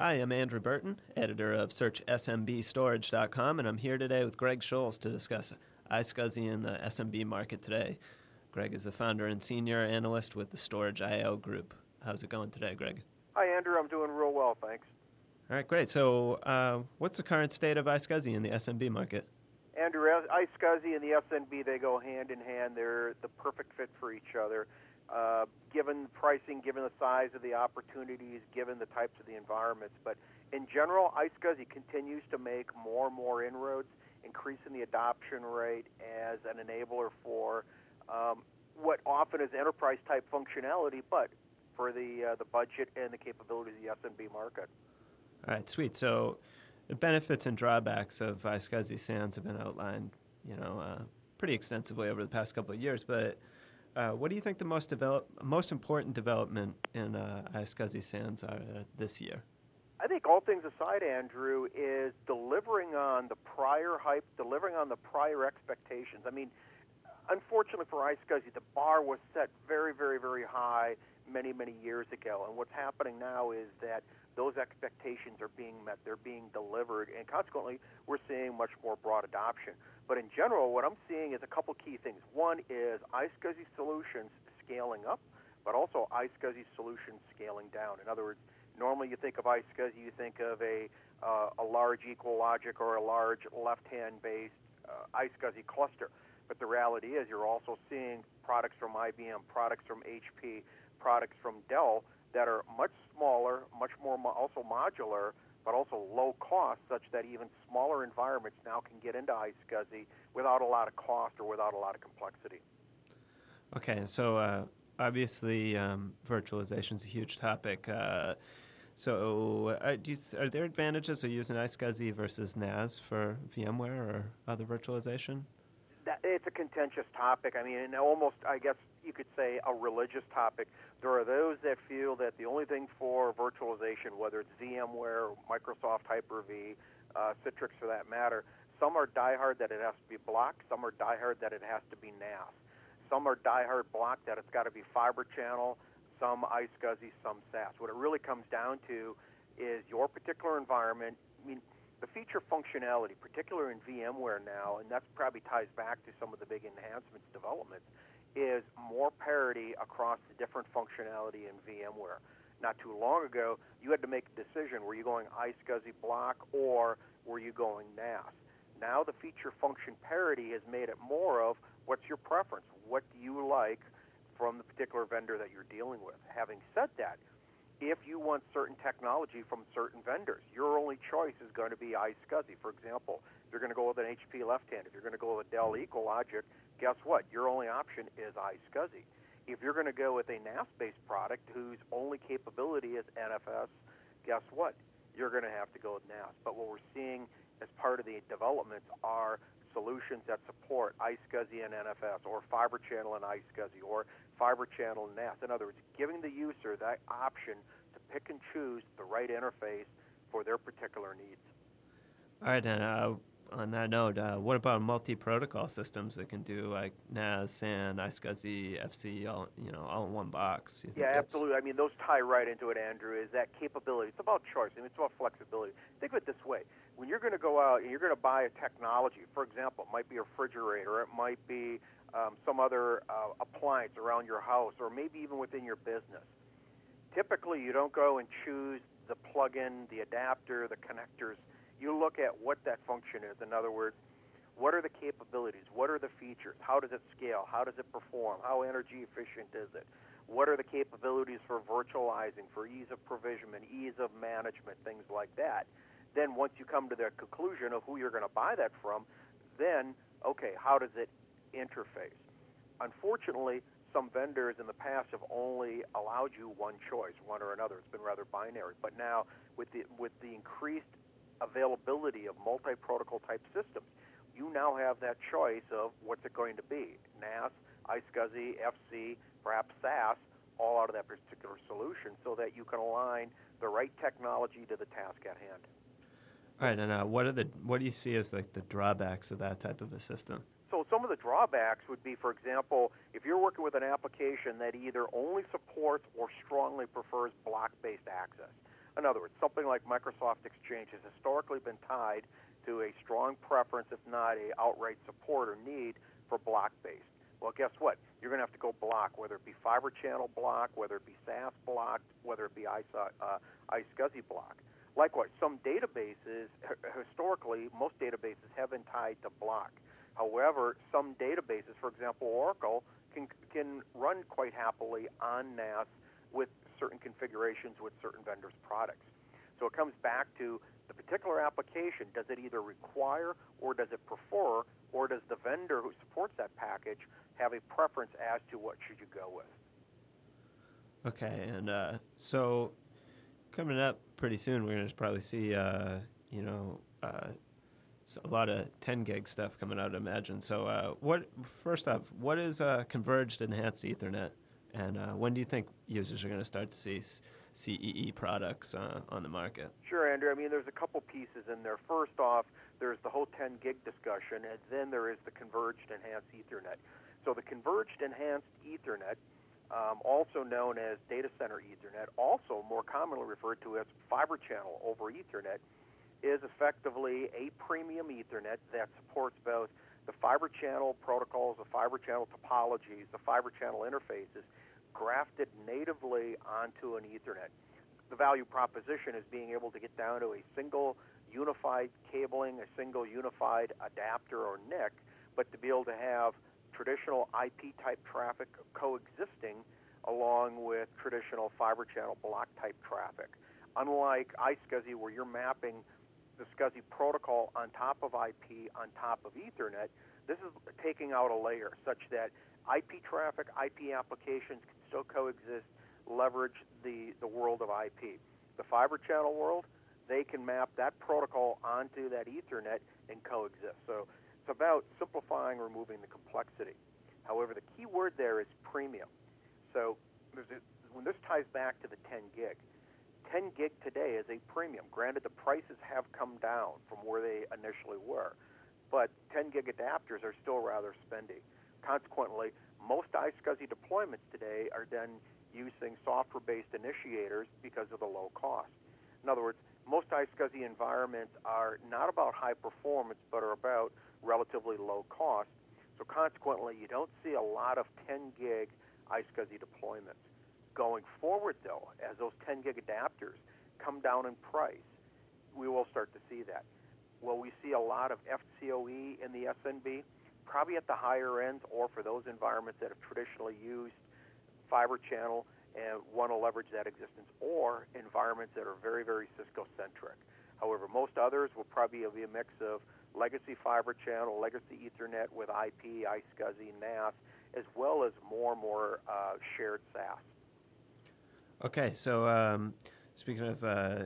Hi, I'm Andrew Burton, editor of SearchSMBStorage.com, and I'm here today with Greg Scholes to discuss iSCSI in the SMB market today. Greg is the founder and senior analyst with the Storage IO Group. How's it going today, Greg? Hi, Andrew. I'm doing real well, thanks. All right, great. So what's the current state of iSCSI in the SMB market? Andrew, iSCSI and the SMB, they go hand in hand. They're the perfect fit for each other. Given pricing, given the size of the opportunities, given the types of the environments. But in general, iSCSI continues to make more and more inroads, increasing the adoption rate as an enabler for what often is enterprise-type functionality, but for the budget and the capabilities of the SMB market. All right, sweet. So the benefits and drawbacks of iSCSI SANs have been outlined, pretty extensively over the past couple of years. But what do you think the most important development in iSCSI SANs are this year? I think all things aside, Andrew, is delivering on the prior hype, delivering on the prior expectations. I mean, unfortunately for iSCSI, the bar was set very, very, very high many, many years ago. And what's happening now is that those expectations are being met, they're being delivered, and consequently, we're seeing much more broad adoption. But in general, what I'm seeing is a couple key things. One is iSCSI solutions scaling up, but also iSCSI solutions scaling down. In other words, normally you think of iSCSI, you think of a large EqualLogic or a large left-hand-based iSCSI cluster. But the reality is you're also seeing products from IBM, products from HP, products from Dell that are much smaller, much more also modular, but also low cost, such that even smaller environments now can get into iSCSI without a lot of cost or without a lot of complexity. Okay, so obviously virtualization is a huge topic. So are there advantages of using iSCSI versus NAS for VMware or other virtualization? It's a contentious topic. I mean, almost, I guess you could say, a religious topic. There are those that feel that the only thing for virtualization, whether it's VMware, Microsoft Hyper-V, Citrix for that matter, some are diehard that it has to be block, some are diehard that it has to be NAS. Some are diehard block that it's got to be fiber channel, some iSCSI, some SAS. What it really comes down to is your particular environment. I mean, the feature functionality, particularly in VMware now, and that probably ties back to some of the big enhancements, developments, is more parity across the different functionality in VMware. Not too long ago, you had to make a decision, were you going iSCSI block or were you going NAS? Now the feature function parity has made it more of what's your preference, what do you like from the particular vendor that you're dealing with. Having said that, if you want certain technology from certain vendors, your only choice is going to be iSCSI. For example, if you're going to go with an HP left-hand, if you're going to go with a Dell EqualLogic, guess what? Your only option is iSCSI. If you're going to go with a NAS-based product whose only capability is NFS, guess what? You're going to have to go with NAS. But what we're seeing as part of the developments are solutions that support iSCSI and NFS, or fiber channel and iSCSI, or fiber channel and NAS. In other words, giving the user that option to pick and choose the right interface for their particular needs. All right, and on that note, what about multi-protocol systems that can do like NAS, SAN, iSCSI, FC, all in one box? Yeah, absolutely. I mean, those tie right into it, Andrew, is that capability. It's about choice. I mean, it's about flexibility. Think of it this way. When you're going to go out and you're going to buy a technology, for example, it might be a refrigerator, it might be some other appliance around your house, or maybe even within your business. Typically, you don't go and choose the plug-in, the adapter, the connectors. You look at what that function is. In other words, what are the capabilities? What are the features? How does it scale? How does it perform? How energy efficient is it? What are the capabilities for virtualizing, for ease of provisionment, ease of management, things like that? Then once you come to the conclusion of who you're going to buy that from, then, okay, how does it interface? Unfortunately, some vendors in the past have only allowed you one choice, one or another. It's been rather binary. But now, with the increased availability of multi-protocol type systems, you now have that choice of what's it going to be: NAS, iSCSI, FC, perhaps SAS, all out of that particular solution, so that you can align the right technology to the task at hand. All right, and what do you see as like the drawbacks of that type of a system? So some of the drawbacks would be, for example, if you're working with an application that either only supports or strongly prefers block-based access. In other words, something like Microsoft Exchange has historically been tied to a strong preference, if not a outright support or need, for block-based. Well, guess what? You're going to have to go block, whether it be fiber channel block, whether it be SAS block, whether it be iSCSI block. Likewise, some databases, historically, most databases have been tied to block. However, some databases, for example, Oracle, can run quite happily on NAS with certain configurations with certain vendors' products. So it comes back to the particular application. Does it either require or does it prefer, or does the vendor who supports that package have a preference as to what should you go with? Okay, and so coming up pretty soon, we're going to probably see, a lot of 10 gig stuff coming out, I imagine. So first off, what is Converged Enhanced Ethernet? And when do you think users are going to start to see CEE products on the market? Sure, Andrew. I mean, there's a couple pieces in there. First off, there's the whole 10 gig discussion, and then there is the Converged Enhanced Ethernet. So the Converged Enhanced Ethernet, also known as Data Center Ethernet, also more commonly referred to as Fiber Channel over Ethernet, is effectively a premium Ethernet that supports both the fiber channel protocols, the fiber channel topologies, the fiber channel interfaces, grafted natively onto an Ethernet. The value proposition is being able to get down to a single unified cabling, a single unified adapter or NIC, but to be able to have traditional IP-type traffic coexisting along with traditional fiber channel block-type traffic. Unlike iSCSI, where you're mapping the SCSI protocol on top of IP, on top of Ethernet, this is taking out a layer such that IP traffic, IP applications can still coexist, leverage the world of IP. The fiber channel world, they can map that protocol onto that Ethernet and coexist. So it's about simplifying, removing the complexity. However, the key word there is premium. So when this ties back to the 10 gig, 10 gig today is a premium. Granted, the prices have come down from where they initially were, but 10 gig adapters are still rather spendy. Consequently, most iSCSI deployments today are done using software-based initiators because of the low cost. In other words, most iSCSI environments are not about high performance, but are about relatively low cost. So consequently, you don't see a lot of 10 gig iSCSI deployments. Going forward, though, as those 10 gig adapters come down in price, we will start to see that. Will we see a lot of FCOE in the SNB? Probably at the higher ends, or for those environments that have traditionally used fiber channel and want to leverage that existence, or environments that are very, very Cisco-centric. However, most others will probably be a mix of legacy fiber channel, legacy Ethernet with IP, iSCSI, NAS, as well as more and more shared SAS. Okay, so speaking of,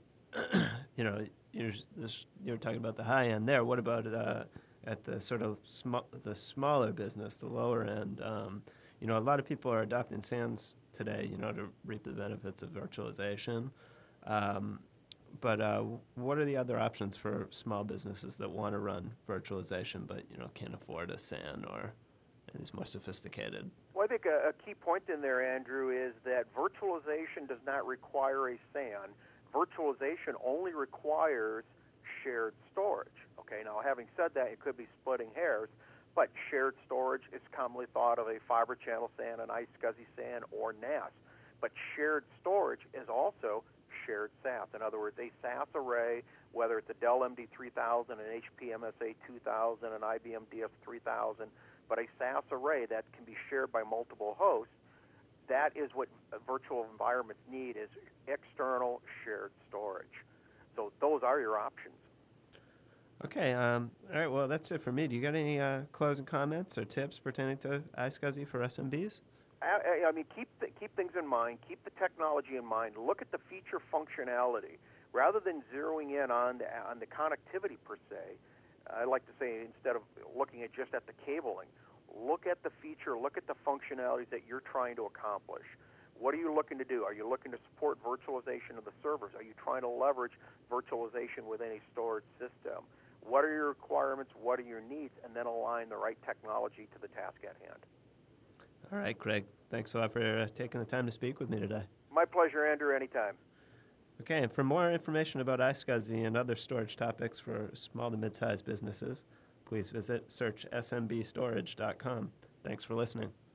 you're talking about the high end there. What about at the sort of the smaller business, the lower end? A lot of people are adopting SANs today, to reap the benefits of virtualization. But what are the other options for small businesses that want to run virtualization but can't afford a SAN or these more sophisticated? Well, I think a key point in there, Andrew, is that virtualization does not require a SAN. Virtualization only requires shared storage. Okay, now having said that, it could be splitting hairs, but shared storage is commonly thought of a fiber channel SAN, an iSCSI SAN, or NAS. But shared storage is also shared SAS. In other words, a SAS array, whether it's a Dell MD3000, an HP MSA 2000, an IBM DS3000, but a SAS array that can be shared by multiple hosts, that is what virtual environments need, is external shared storage. So those are your options. Okay. All right. Well, that's it for me. Do you got any closing comments or tips pertaining to iSCSI for SMBs? I mean, keep things in mind. Keep the technology in mind. Look at the feature functionality. Rather than zeroing in on the connectivity per se, I like to say, instead of looking at just at the cabling, look at the feature, look at the functionalities that you're trying to accomplish. What are you looking to do? Are you looking to support virtualization of the servers? Are you trying to leverage virtualization within a storage system? What are your requirements? What are your needs? And then align the right technology to the task at hand. All right, Craig. Thanks a lot for taking the time to speak with me today. My pleasure, Andrew, anytime. Okay, and for more information about iSCSI and other storage topics for small to mid-sized businesses, please search smbstorage.com. Thanks for listening.